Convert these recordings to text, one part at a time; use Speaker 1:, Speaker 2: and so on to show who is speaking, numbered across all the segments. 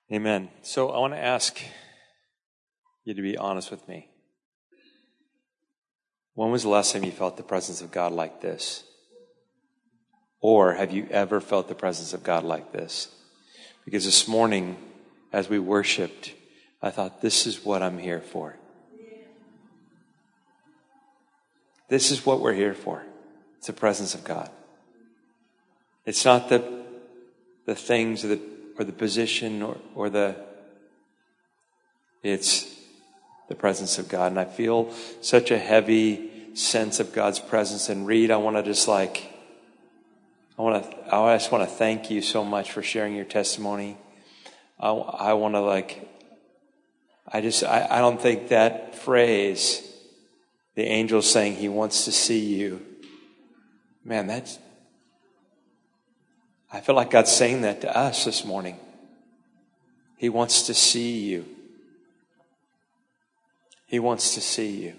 Speaker 1: Amen. So I want to ask you to be honest with me. When was the last time you felt the presence of God like this? Or have you ever felt the presence of God like this? Because this morning, as we worshiped, I thought, this is what I'm here for. This is what we're here for. It's the presence of God. It's not the things or the position or it's the presence of God. And I feel such a heavy sense of God's presence. And Reed, I just want to thank you so much for sharing your testimony. I don't think that phrase, the angel saying he wants to see you, man, I feel like God's saying that to us this morning. He wants to see you. He wants to see you.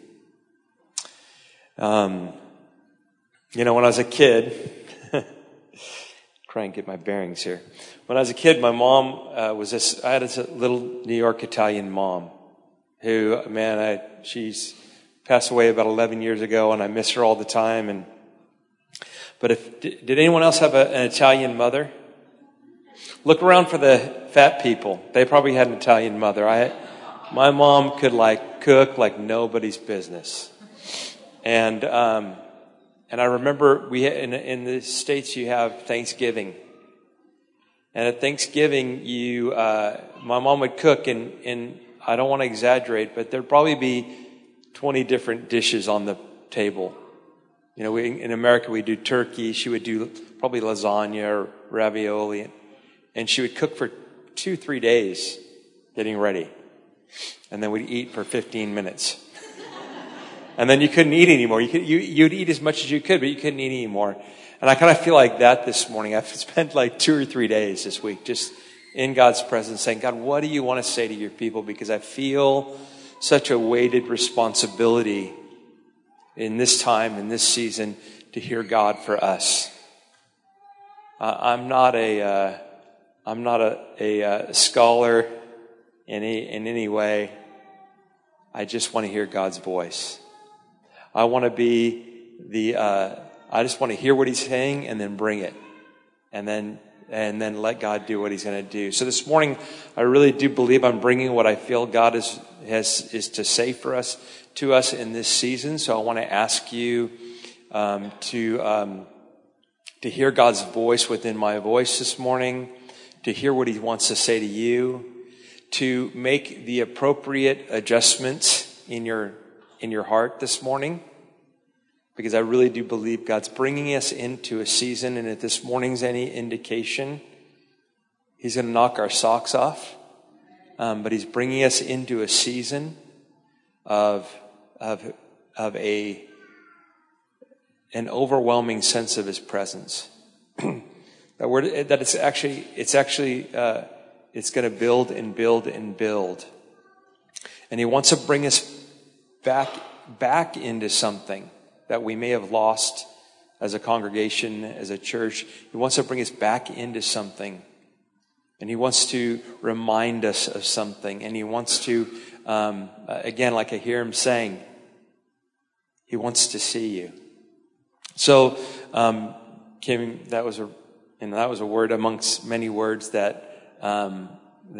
Speaker 1: When I was a kid, try and get my bearings here. When I was a kid, my mom I had a little New York Italian mom who, she's passed away about 11 years ago, and I miss her all the time. But did anyone else have an Italian mother? Look around for the fat people. They probably had an Italian mother. My mom could cook like nobody's business. And I remember in the States you have Thanksgiving. And at Thanksgiving my mom would cook and I don't want to exaggerate, but there'd probably be 20 different dishes on the table. In America we do turkey. She would do probably lasagna or ravioli. And she would cook for 2-3 days getting ready. And then we'd eat for 15 minutes. And then you couldn't eat anymore. You'd eat as much as you could, but you couldn't eat anymore. And I kind of feel like that this morning. I've spent 2 or 3 days this week just in God's presence saying, God, what do you want to say to your people? Because I feel such a weighted responsibility in this time, in this season, to hear God for us. I'm not a scholar in any way. I just want to hear God's voice. I want to be I just want to hear what he's saying and then bring it. And then let God do what he's going to do. So this morning, I really do believe I'm bringing what I feel God is to say to us in this season. So I want to ask you to hear God's voice within my voice this morning, to hear what he wants to say to you, to make the appropriate adjustments in your heart this morning, because I really do believe God's bringing us into a season, and if this morning's any indication, he's going to knock our socks off, but he's bringing us into a season of an overwhelming sense of his presence. That it's going to build and build and build. And he wants to bring us back into something that we may have lost as a congregation, as a church. He wants to bring us back into something. And he wants to remind us of something. And he wants to, again, like I hear him saying, he wants to see you. So, Kim, that was a word amongst many words Kim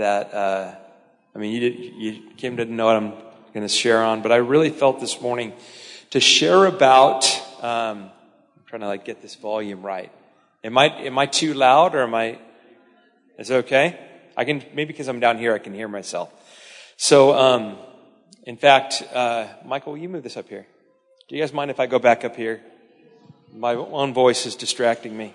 Speaker 1: didn't know what I'm going to share on, but I really felt this morning to share about, I'm trying to get this volume right. Am I too loud or is it okay? Maybe because I'm down here, I can hear myself. So, in fact, Michael, will you move this up here? Do you guys mind if I go back up here? My own voice is distracting me.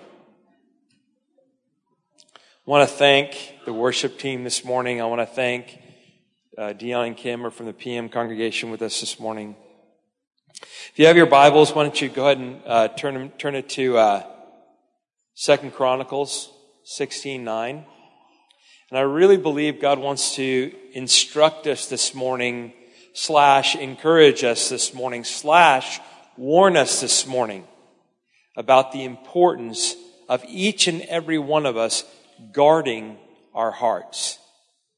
Speaker 1: I want to thank the worship team this morning. I want to thank Dion and Kim are from the PM congregation with us this morning. If you have your Bibles, why don't you go ahead and turn it to 2 Chronicles 16:9. And I really believe God wants to instruct us this morning, / encourage us this morning, / warn us this morning about the importance of each and every one of us guarding our hearts.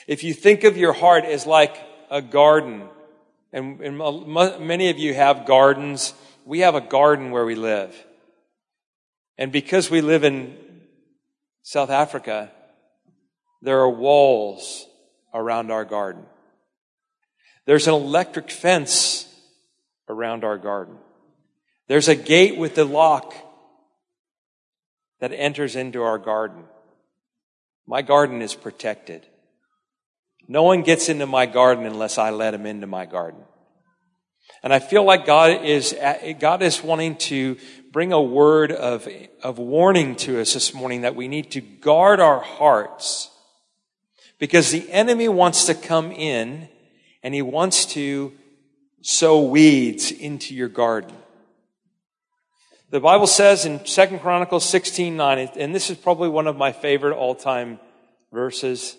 Speaker 1: If you think of your heart as like a garden, and many of you have gardens, we have a garden where we live. And because we live in South Africa, there are walls around our garden. There's an electric fence around our garden. There's a gate with a lock that enters into our garden. My garden is protected. No one gets into my garden unless I let him into my garden. And I feel like God is wanting to bring a word of warning to us this morning that we need to guard our hearts, because the enemy wants to come in and he wants to sow weeds into your garden. The Bible says in 2 Chronicles 16:9, and this is probably one of my favorite all-time verses.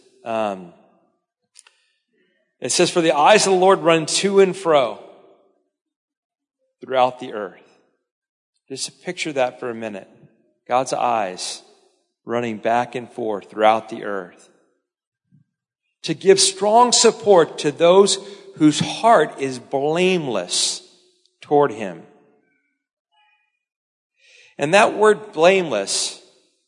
Speaker 1: It says, "For the eyes of the Lord run to and fro throughout the earth." Just picture that for a minute. God's eyes running back and forth throughout the earth, to give strong support to those whose heart is blameless toward him. And that word blameless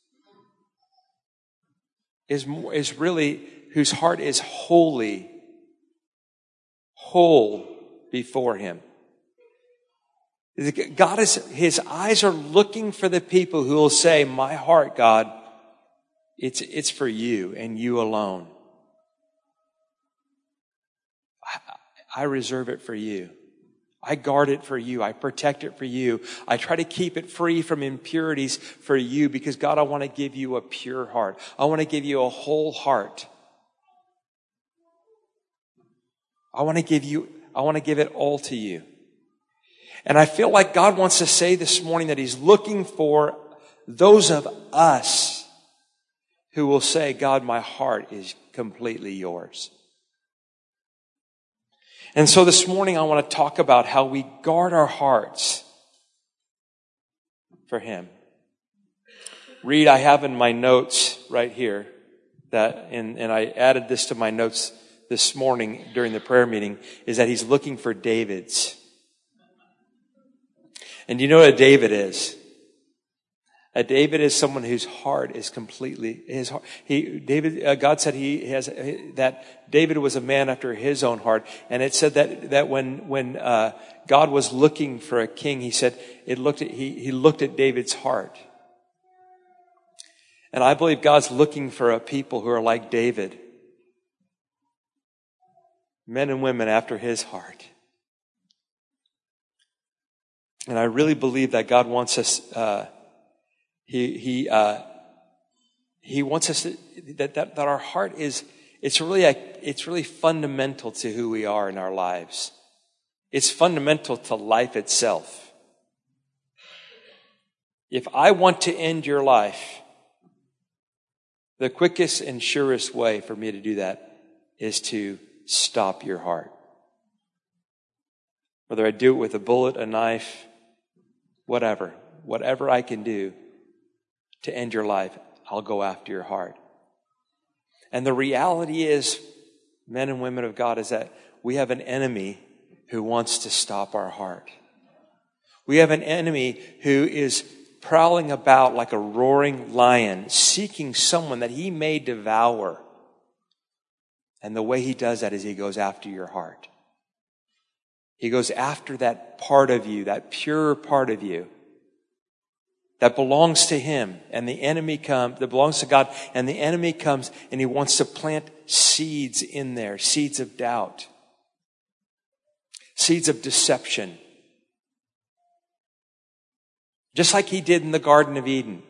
Speaker 1: is really whose heart is holy, whole before him. His eyes are looking for the people who will say, "My heart, God, it's for you and you alone. I reserve it for you. I guard it for you. I protect it for you. I try to keep it free from impurities for you, because God, I want to give you a pure heart. I want to give you a whole heart. I want to give it all to you." And I feel like God wants to say this morning that he's looking for those of us who will say, "God, my heart is completely yours." And so this morning I want to talk about how we guard our hearts for him. Read, I have in my notes right here and I added this to my notes this morning during the prayer meeting, is that he's looking for Davids. And do you know what a David is? A David is someone whose heart is completely his heart. God said that David was a man after his own heart, and it said that when God was looking for a king, he said he looked at David's heart. And I believe God's looking for a people who are like David, men and women after his heart. And I really believe that God wants us. He wants us that our heart is. It's really fundamental to who we are in our lives. It's fundamental to life itself. If I want to end your life, the quickest and surest way for me to do that is to stop your heart. Whether I do it with a bullet, a knife, whatever I can do to end your life, I'll go after your heart. And the reality is, men and women of God, is that we have an enemy who wants to stop our heart. We have an enemy who is prowling about like a roaring lion, seeking someone that he may devour. And the way he does that is he goes after your heart. He goes after that part of you, that pure part of you that belongs to him, and the enemy that belongs to God, and the enemy comes and he wants to plant seeds in there, seeds of doubt, seeds of deception. Just like he did in the Garden of Eden.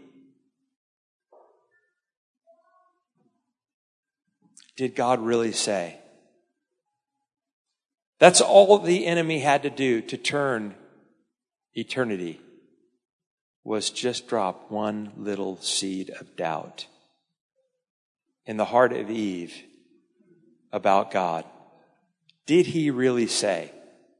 Speaker 1: Did God really say? That's all the enemy had to do to turn eternity, was just drop one little seed of doubt in the heart of Eve about God. Did he really say?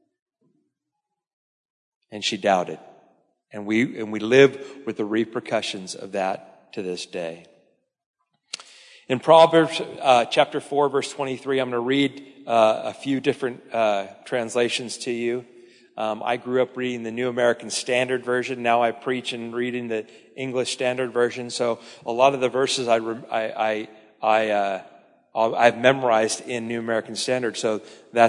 Speaker 1: And she doubted. And we live with the repercussions of that to this day. In Proverbs chapter 4, verse 23, I'm going to read a few different translations to you. I grew up reading the New American Standard Version. Now I preach and read in the English Standard Version. So a lot of the verses I've memorized in New American Standard. So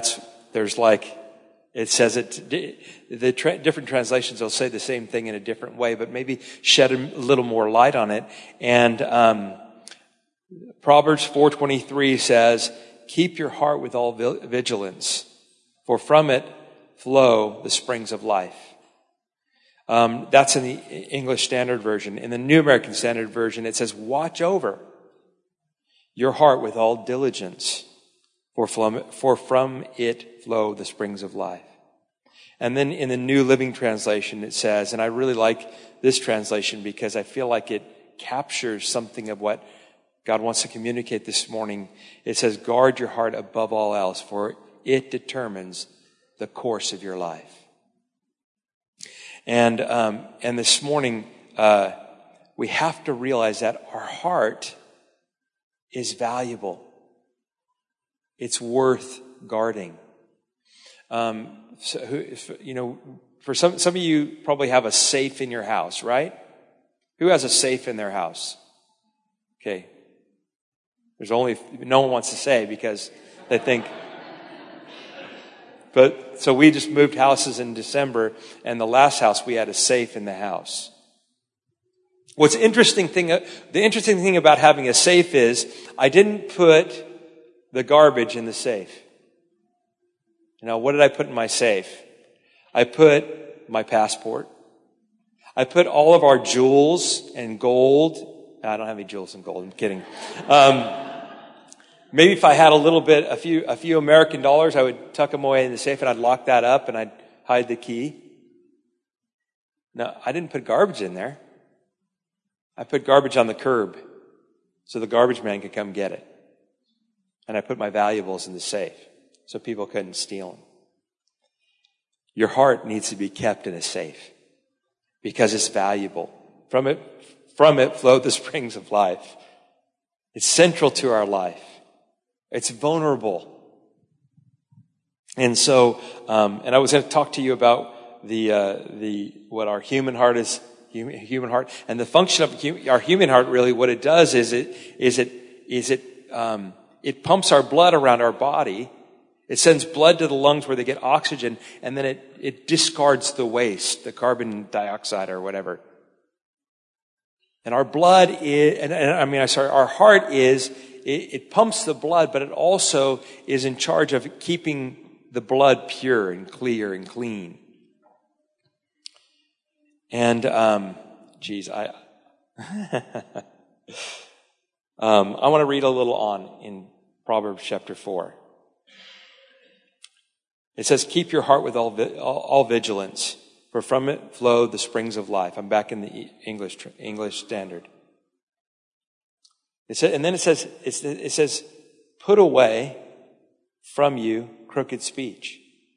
Speaker 1: it says different translations will say the same thing in a different way, but maybe shed a little more light on it. And Proverbs 4:23 says, "Keep your heart with all vigilance, for from it flow the springs of life." That's in the English Standard Version. In the New American Standard Version, it says, "Watch over your heart with all diligence, for from it flow the springs of life." And then in the New Living Translation, it says, and I really like this translation because I feel like it captures something of what God wants to communicate this morning. It says, "Guard your heart above all else, for it determines the course of your life." And this morning, we have to realize that our heart is valuable. It's worth guarding. For some of you probably have a safe in your house, right? Who has a safe in their house? Okay. No one wants to say because they think. But so we just moved houses in December, and the last house we had a safe in the house. The interesting thing about having a safe is I didn't put the garbage in the safe. What did I put in my safe? I put my passport. I put all of our jewels and gold. I don't have any jewels and gold. I'm kidding. Maybe if I had a few American dollars, I would tuck them away in the safe and I'd lock that up and I'd hide the key. No, I didn't put garbage in there. I put garbage on the curb so the garbage man could come get it. And I put my valuables in the safe so people couldn't steal them. Your heart needs to be kept in a safe because it's valuable. From it flow the springs of life. It's central to our life. It's vulnerable. And so, and I was going to talk to you about what our human heart is, human heart, and the function of our human heart. Really, what it does is it pumps our blood around our body. It sends blood to the lungs where they get oxygen, and then it discards the waste, the carbon dioxide or whatever. And our blood our heart it pumps the blood, but it also is in charge of keeping the blood pure and clear and clean. And, I want to read a little on in Proverbs chapter 4. It says, "Keep your heart with all vigilance, for from it flow the springs of life." I'm back in the English Standard. It says, "Put away from you crooked speech."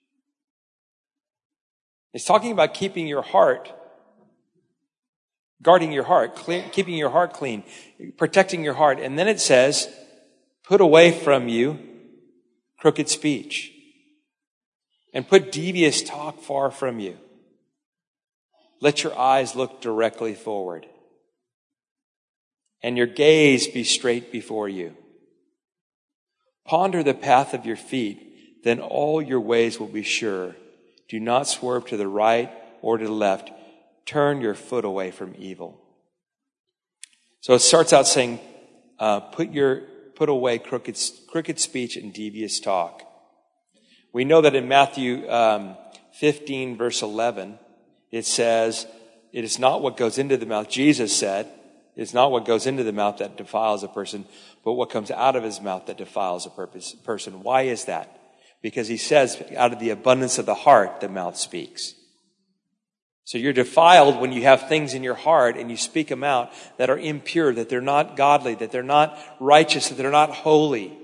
Speaker 1: It's talking about keeping your heart, guarding your heart, keeping your heart clean, protecting your heart. And then it says, "Put away from you crooked speech, and put devious talk far from you. Let your eyes look directly forward, and your gaze be straight before you. Ponder the path of your feet, then all your ways will be sure. Do not swerve to the right or to the left. Turn your foot away from evil." So it starts out saying, put away crooked speech and devious talk. We know that in Matthew 15, verse 11, it says, "It is not what goes into the mouth," Jesus said, "it is not what goes into the mouth that defiles a person, but what comes out of his mouth that defiles a person." Why is that? Because he says, out of the abundance of the heart, the mouth speaks. So you're defiled when you have things in your heart and you speak them out that are impure, that they're not godly, that they're not righteous, that they're not holy.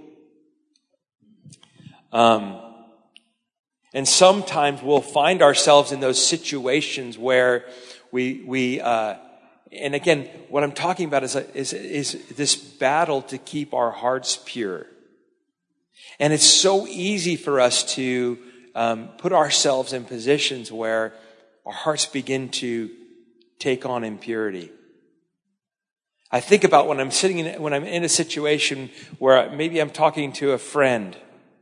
Speaker 1: And sometimes we'll find ourselves in those situations where we and again, what I'm talking about is this battle to keep our hearts pure. And it's so easy for us to put ourselves in positions where our hearts begin to take on impurity. I think about when I'm in a situation where maybe I'm talking to a friend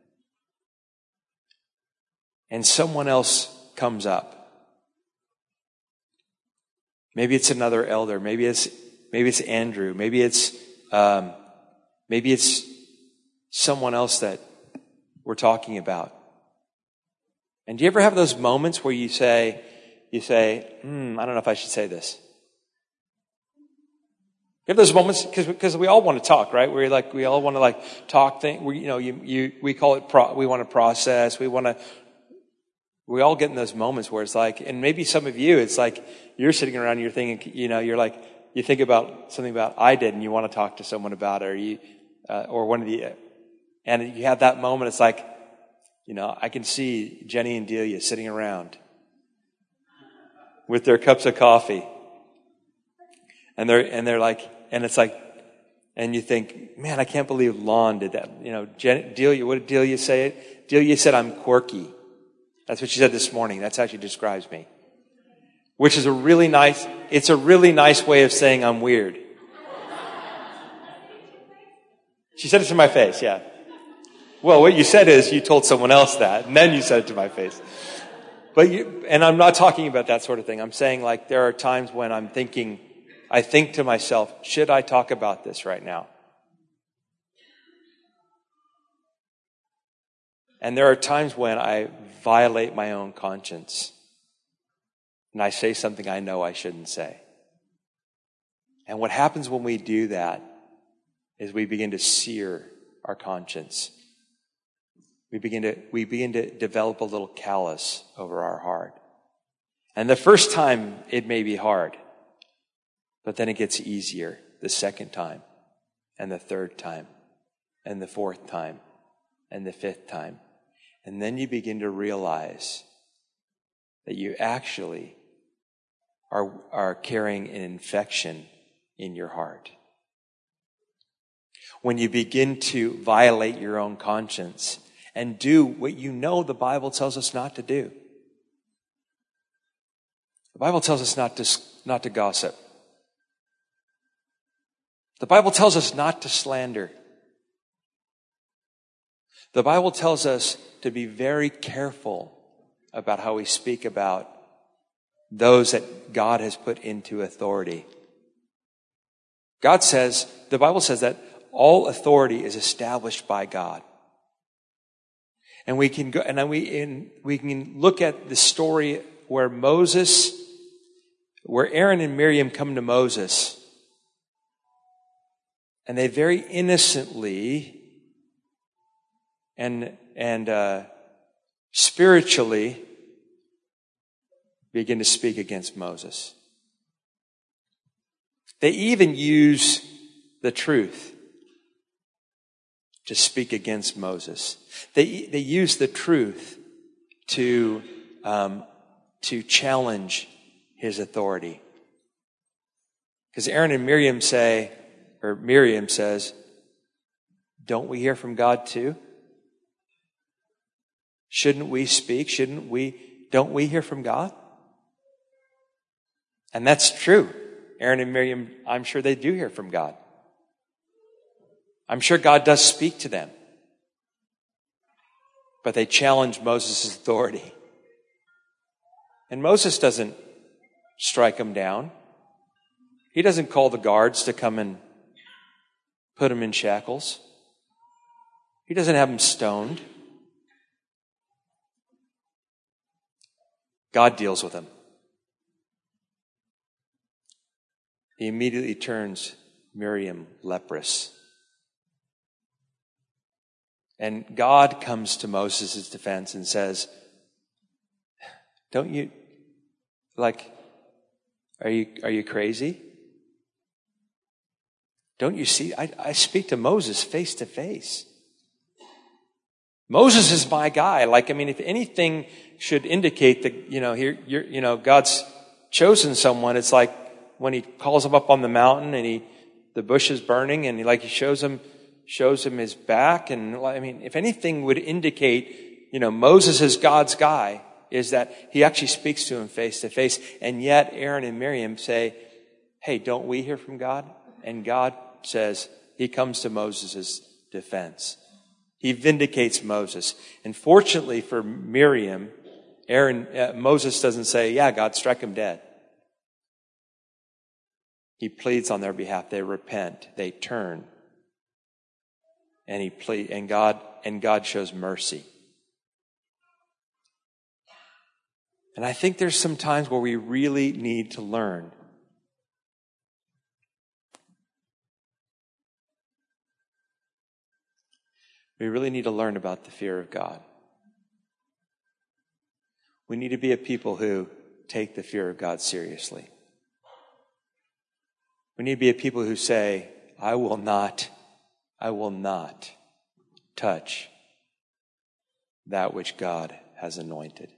Speaker 1: and someone else comes up. Maybe it's another elder. Maybe it's Andrew. Maybe it's someone else that we're talking about. And do you ever have those moments where you say, I don't know if I should say this. You have those moments because we all want to talk, right? We all want to talk things. We call it we want to process. We all get in those moments where it's like, and maybe some of you, it's like you're sitting around and you're thinking, you think about something about I did and you want to talk to someone about it, or one of the, and you have that moment. It's like, I can see Jenny and Delia sitting around with their cups of coffee, and they're like, and it's like, and you think, man, I can't believe Lon did that. Delia, what did Delia say? Delia said, I'm quirky. That's what she said this morning. That's how she describes me. Which is a really nice way of saying I'm weird. She said it to my face, yeah. Well, what you said is you told someone else that, and then you said it to my face. And I'm not talking about that sort of thing. I'm saying there are times when I think to myself, should I talk about this right now? And there are times when I violate my own conscience and I say something I know I shouldn't say. And what happens when we do that is we begin to sear our conscience. We begin to develop a little callus over our heart. And the first time it may be hard, but then it gets easier the second time, and the third time, and the fourth time, and the fifth time. And then you begin to realize that you actually are carrying an infection in your heart. When you begin to violate your own conscience and do what the Bible tells us not to do. The Bible tells us not to gossip. The Bible tells us not to slander. The Bible tells us to be very careful about how we speak about those that God has put into authority. The Bible says that all authority is established by God. And we can go, and we can look at the story where Aaron and Miriam come to Moses, and they very innocently and spiritually begin to speak against Moses. They even use the truth to speak against Moses. They use the truth to challenge his authority. Because Aaron and Miriam says, don't we hear from God too? Shouldn't we speak? Don't we hear from God? And that's true. Aaron and Miriam, I'm sure they do hear from God. I'm sure God does speak to them. But they challenge Moses' authority. And Moses doesn't strike them down. He doesn't call the guards to come and put them in shackles. He doesn't have them stoned. God deals with them. He immediately turns Miriam leprous. And God comes to Moses' defense and says, don't you, are you crazy? Don't you see? I speak to Moses face to face. Moses is my guy. If anything should indicate that, God's chosen someone, it's like when he calls him up on the mountain and the bush is burning and he shows him his back. And I mean, if anything would indicate, Moses is God's guy, is that he actually speaks to him face to face. And yet Aaron and Miriam say, hey, don't we hear from God? And God says, he comes to Moses' defense. He vindicates Moses. And fortunately for Miriam, Moses doesn't say, yeah, God struck him dead. He pleads on their behalf. They repent. They turn. And God shows mercy. And I think there's some times where we really need to learn. We really need to learn about the fear of God. We need to be a people who take the fear of God seriously. We need to be a people who say, I will not touch that which God has anointed.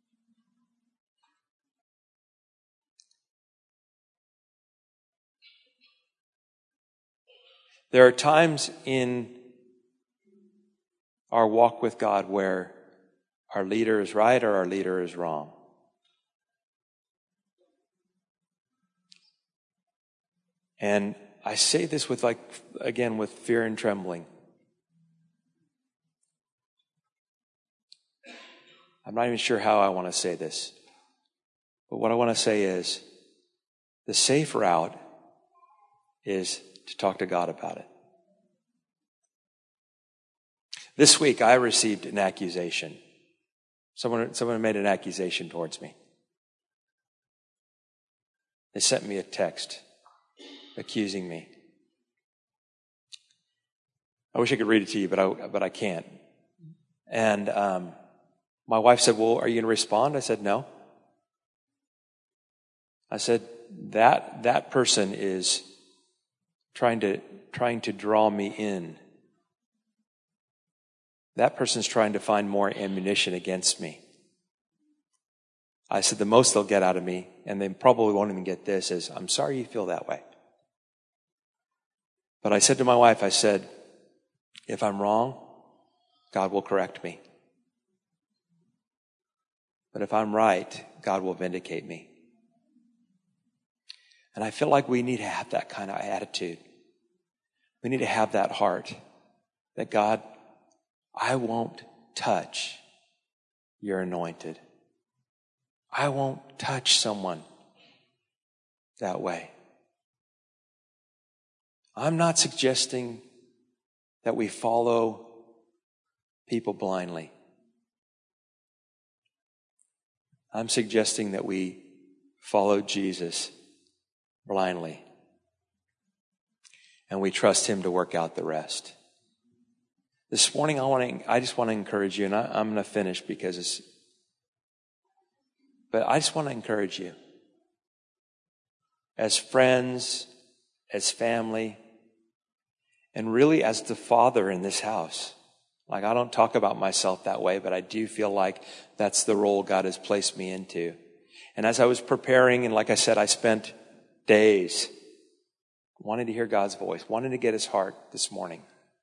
Speaker 1: There are times in our walk with God where our leader is right or our leader is wrong. And I say this with fear and trembling. I'm not even sure how I want to say this. But what I want to say is, the safe route is to talk to God about it. This week I received an accusation. Someone made an accusation towards me. They sent me a text accusing me. I wish I could read it to you, but I can't. And my wife said, well, are you going to respond? I said, no. I said, that person is trying to draw me in. That person's trying to find more ammunition against me. I said, the most they'll get out of me, and they probably won't even get this, is, I'm sorry you feel that way. But I said to my wife, I said, if I'm wrong, God will correct me. But if I'm right, God will vindicate me. And I feel like we need to have that kind of attitude. We need to have that heart that God, I won't touch your anointed. I won't touch someone that way. I'm not suggesting that we follow people blindly. I'm suggesting that we follow Jesus blindly. And we trust him to work out the rest. This morning, I just want to encourage you, and I'm going to finish but I just want to encourage you. As friends, as family, and really as the father in this house. I don't talk about myself that way, but I do feel like that's the role God has placed me into. And as I was preparing, and like I said, I spent days wanting to hear God's voice, wanting to get his heart this morning.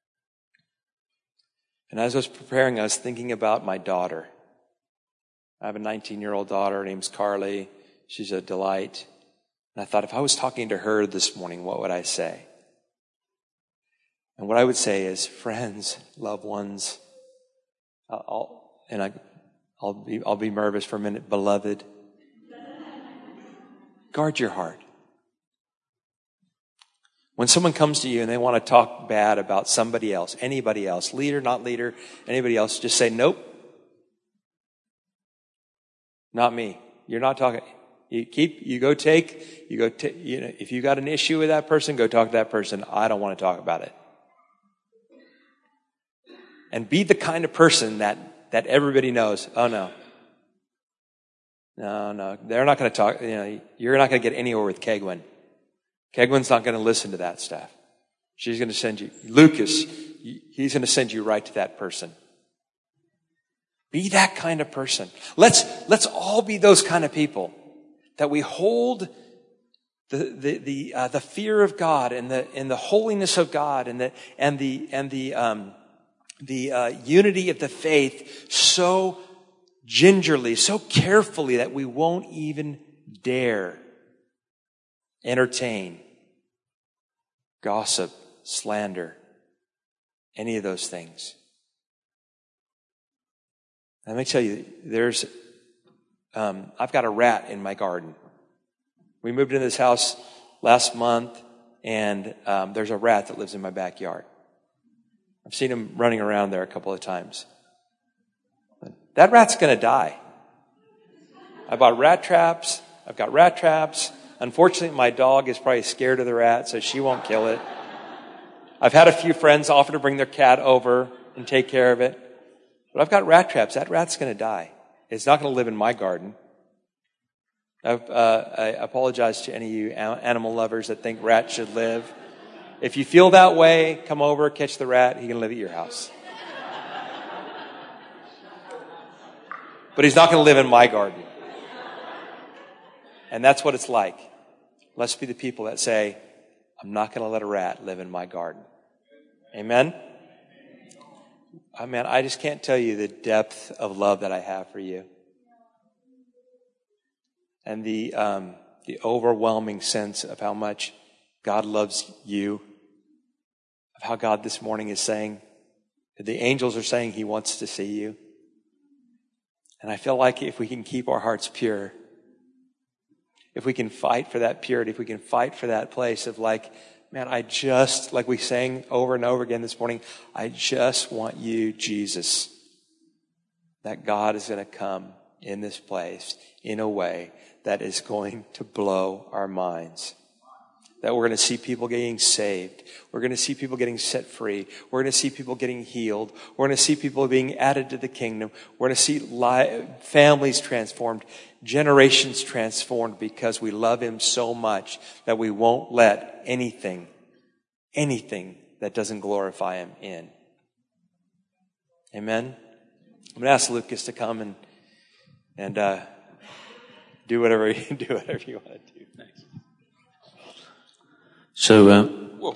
Speaker 1: And as I was preparing, I was thinking about my daughter. I have a 19-year-old daughter. Her name's Carly. She's a delight. And I thought, if I was talking to her this morning, what would I say? And what I would say is, friends, loved ones, I'll be nervous for a minute, beloved, guard your heart. When someone comes to you and they want to talk bad about somebody else, anybody else, leader, not leader, anybody else, just say, nope. Not me. You're not talking. If you got an issue with that person, go talk to that person. I don't want to talk about it. And be the kind of person that everybody knows, oh no. No, they're not going to talk, you're not going to get anywhere with Kegwin. Kegwin's not going to listen to that stuff. She's going to send you, Lucas, he's going to send you right to that person. Be that kind of person. Let's all be those kind of people that we hold the fear of God and the holiness of God and the unity of the faith so gingerly, so carefully that we won't even dare entertain gossip, slander, any of those things. Let me tell you, I've got a rat in my garden. We moved into this house last month, and there's a rat that lives in my backyard. I've seen him running around there a couple of times. That rat's going to die. I bought rat traps. I've got rat traps. Unfortunately, my dog is probably scared of the rat, so she won't kill it. I've had a few friends offer to bring their cat over and take care of it. But I've got rat traps. That rat's going to die. It's not going to live in my garden. I apologize to any of you animal lovers that think rats should live. If you feel that way, come over, catch the rat. He can live at your house. But he's not going to live in my garden. And that's what it's like. Let's be the people that say, I'm not going to let a rat live in my garden. Amen? Man, I just can't tell you the depth of love that I have for you. And the overwhelming sense of how much God loves you. Of how God this morning is saying, the angels are saying He wants to see you. And I feel like if we can keep our hearts pure, if we can fight for that purity, if we can fight for that place of like we sang over and over again this morning, I just want you, Jesus. That God is going to come in this place in a way that is going to blow our minds. That we're going to see people getting saved. We're going to see people getting set free. We're going to see people getting healed. We're going to see people being added to the kingdom. We're going to see families transformed, generations transformed because we love Him so much that we won't let anything that doesn't glorify Him in. Amen? I'm going to ask Lucas to come and do whatever you want to do. Thanks.
Speaker 2: So, whoa.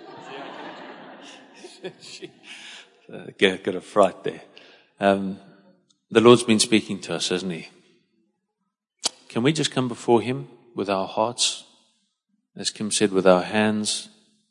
Speaker 2: Got a fright there. The Lord's been speaking to us, hasn't He? Can we just come before Him with our hearts? As Kim said, with our hands.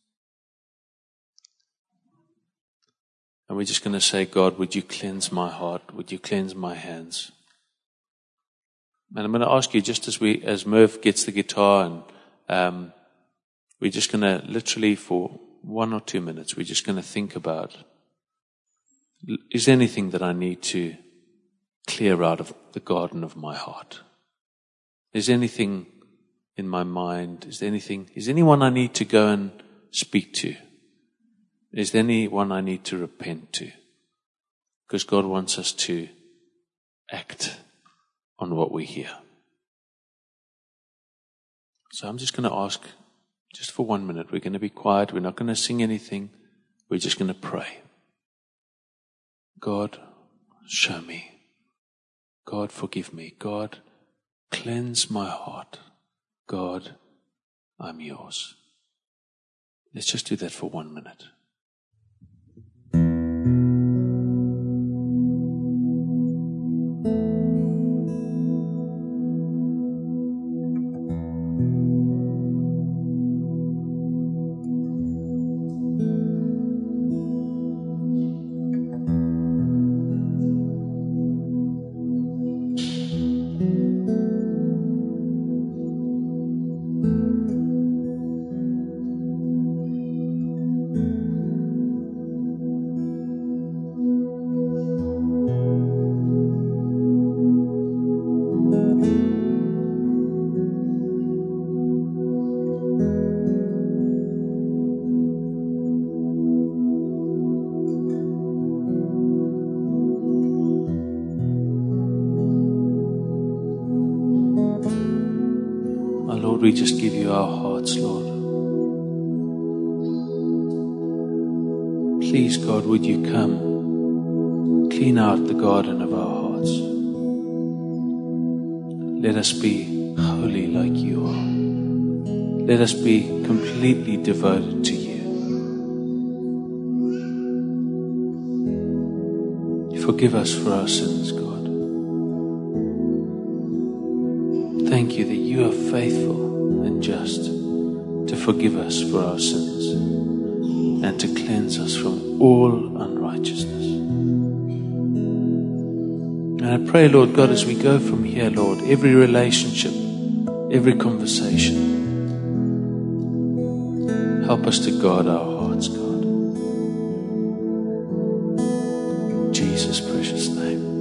Speaker 2: And we're just going to say, God, would you cleanse my heart? Would you cleanse my hands? And I'm going to ask you, just as Merv gets the guitar, and we're just going to literally for 1 or 2 minutes, we're just going to think about, is there anything that I need to clear out of the garden of my heart? Is there anything in my mind? Is anyone I need to go and speak to? Is there anyone I need to repent to? Because God wants us to act on what we hear. So I'm just going to ask, just for 1 minute, we're going to be quiet. We're not going to sing anything. We're just going to pray. God, show me. God, forgive me. God, cleanse my heart. God, I'm yours. Let's just do that for 1 minute. We just give you our hearts, Lord. Please, God, would you come, clean out the garden of our hearts. Let us be holy like you are. Let us be completely devoted to you. Forgive us for our sins, God. Thank you that you are faithful and just to forgive us for our sins and to cleanse us from all unrighteousness. And I pray, Lord God, as we go from here, Lord, every relationship, every conversation, help us to guard our hearts, God. In Jesus' precious name.